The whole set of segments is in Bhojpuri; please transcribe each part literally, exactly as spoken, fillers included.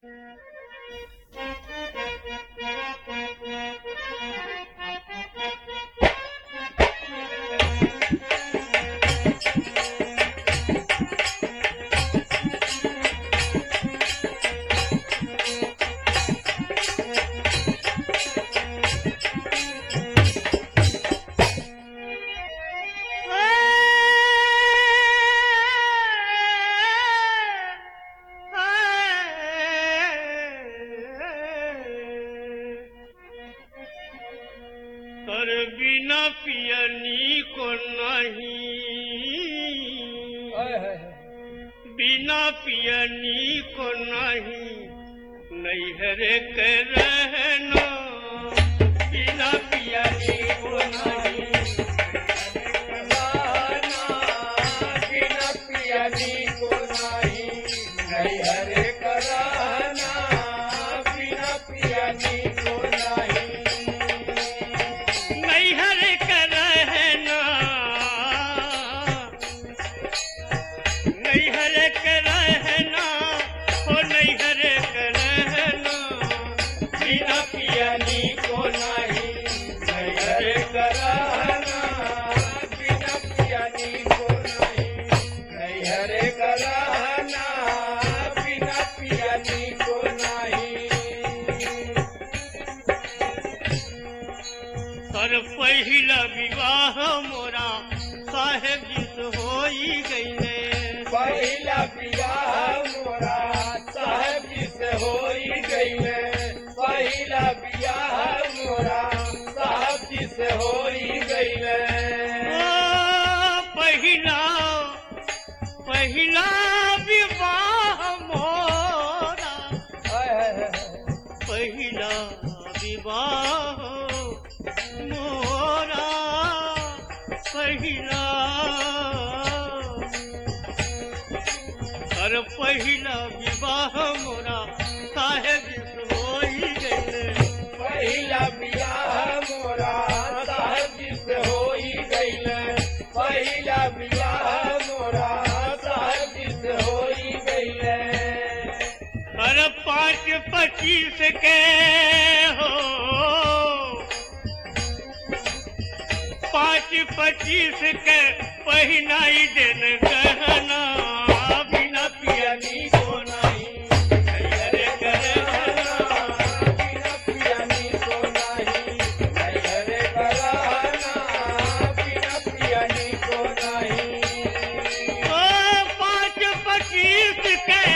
कर बिना पियनी को नहीं, बिना पियनी को नहीं, नैहरे के रहना, बिना पियनी को नहीं, बिना पियनी को नहीं, नैहरे के रहना, बिना पियनी को नहीं, नैहरे के रहना, नैहरे के रहना, हो नैहरे के रहना, बिना पियनी को नहीं, नैहरे के रहना, बिना पियनी को नहीं, नैहरे के रहना, बिना पियनी को नहीं। कर पहिला विवाह मोरा साहेब जी से होई गईले, पहिला विवाह मोरा साहेब जी से होई गईले, पहिला विवाह मोरा साहेब जी से होई गईले। ओ पहिला पहिला विवाह मोरा, पहिला विवाह मोरा, पहिला कर पहिला विवाह मोरा साहेब जी से होई गईले, पहिला विवाह मोरा साहेब जी से होई गईले, पहिला विवाह मोरा साहेब जी से होई गईले। कर पाँच पच्चीस के हो, पाँच पच्चीस के पहिनाई दिन गहना, बिना पियनी को नहीं, नैहरे के रहना, बिना पियनी को नहीं, नैहरे के रहना, बिना पियनी को नहीं। ओ पाँच पच्चीस के,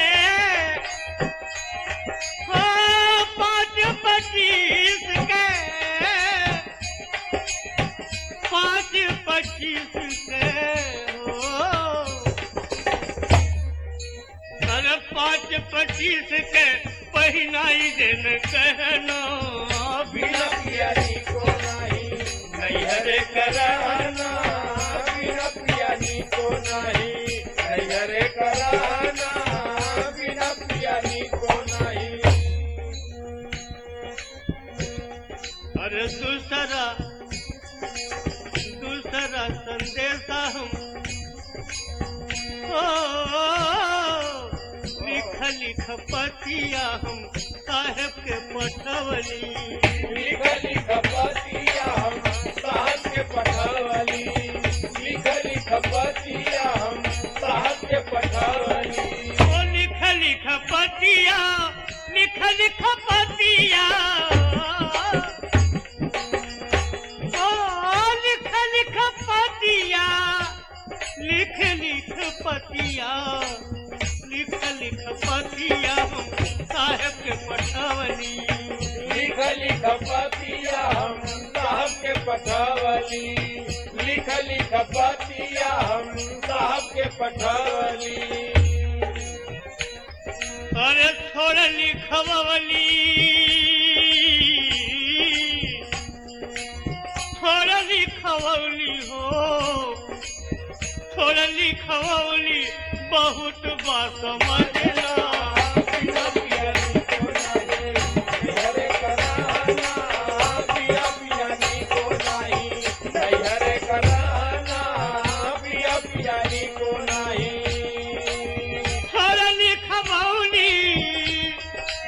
ओ पाँच पच्चीस के, पाँच पच्चीस के हो, कर पाँच पच्चीस के पहिनाई दिन कहना, बिना पियनी को नहीं, नैहरे के रहना, बिना पियनी को नहीं, नैहरे के रहना, बिना पियनी को नहीं। अरे दूसरा दूसरा संदेशा हम ओ लिख लिख पतिया हम साहेब के पठवली, लिख लिख पतिया हम साहब के पठावली, लिख लिख पतिया हम साहब के पठावली। ओ लिख लिख पतिया, लिख लिख पतिया, ओ लिख लिख पतिया, लिख लिख पतिया, लिख लिख पतिया हम साहेब के पठवली, लिख लिख पतिया हम साहब के पठावली, लिख लिख पतिया हम साहब के पठावली। अरे थोड़ा लिखवली, थोड़ा लिखवली हो, थोड़ा लिखवली बहुत बात समझला, बिना पियनी को नहीं, नैहरे के रहना, बिना पियनी को नहीं, नैहरे के रहना, बिना पियनी को नहीं। थोड़ा लिखवली,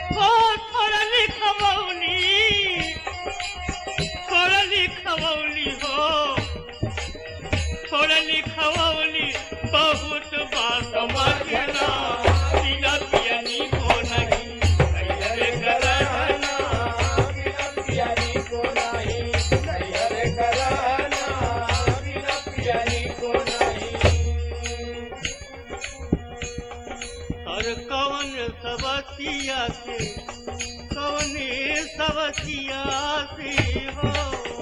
सवतिया से कवने सवतिया से हो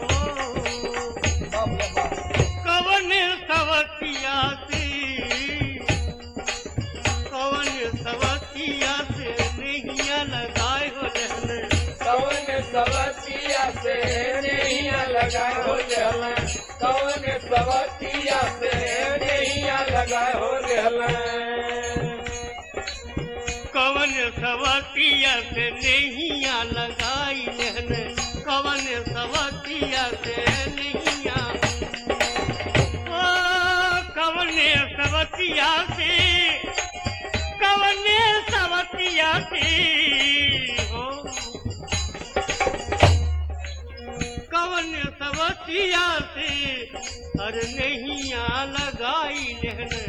कवने सवतिया से कवने सवतिया से नैया लगाए हो रहने कौन सवतिया से नैया लगाए हो रहला कौन सवतिया से नैया लगाए हो रहला कवन सवतिया से नैया लगाई रहने कवन सवतिया से नैया ओ कवने सवतिया से कवने सवतिया से हो कवन सवतिया से अरे नैया लगाई रहने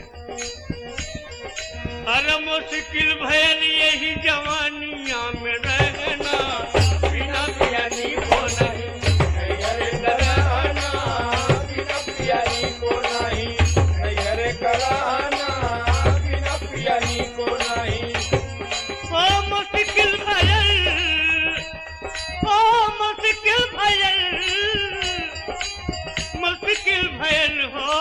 अरे मुश्किल भयल यही जवानिया में रहना बिना पियानी को नहीं नैहरे कराना बिना पियानी को नहीं नैहरे कराना बिना पियानी को नहीं ओ मुश्किल भयल ओ मुश्किल भयल मुश्किल भयल हो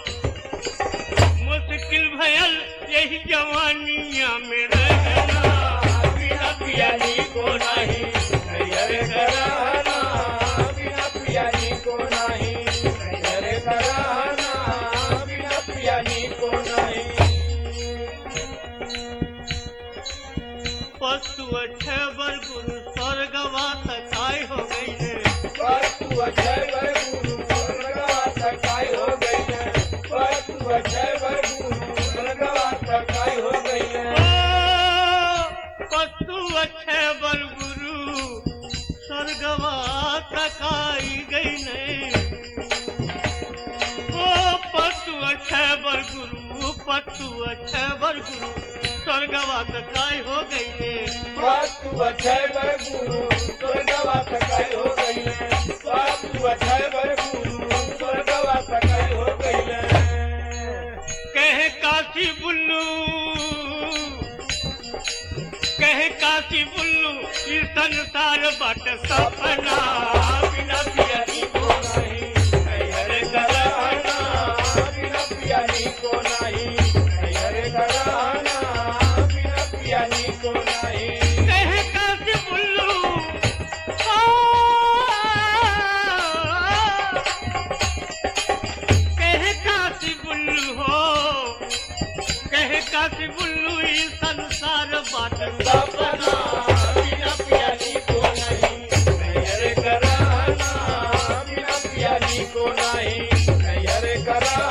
मुश्किल भयल यही जवानिया में रहना बिना पियानी को नहीं नैहरे कराना बिना पियानी को नहीं नैहरे कराना बिना पियानी को नहीं पशु अठबर गुरु स्वर्गवा तकाय हो गई है परतु अक्षय वर गुरु स्वर्गवा तकाय हो गई है परतु अक्षय वर गुरु स्वर्गवा तकाय हो गई है पशु अठबर गुरु स्वर्गवा तकाई गई नहीं ओ पशु अठबर गुरु पशु अठबर गुरु स्वर्गवा तकाय हो गई है परतु अक्षय वर गुरु स्वर्गवा तकाय हो गई है परतु अक्षय वर गुरु स्वर्गवा तकाय हो गई है कहे काशी बुल्लू कहे काशी बुल्लू ये संसार बट सपना बिना पियानी को नहीं नैहरे कराना बिना पियानी को नहीं नैहरे कराना बिना पियानी को नहीं कहे काशी बुल्लू ओ, कहे काशी बुल्लू हो कहे काशी बुल्लू ये संसार बट सपना बिना पियानी को नहीं नैहरे कराना बिना पियानी को नहीं नैहरे कराना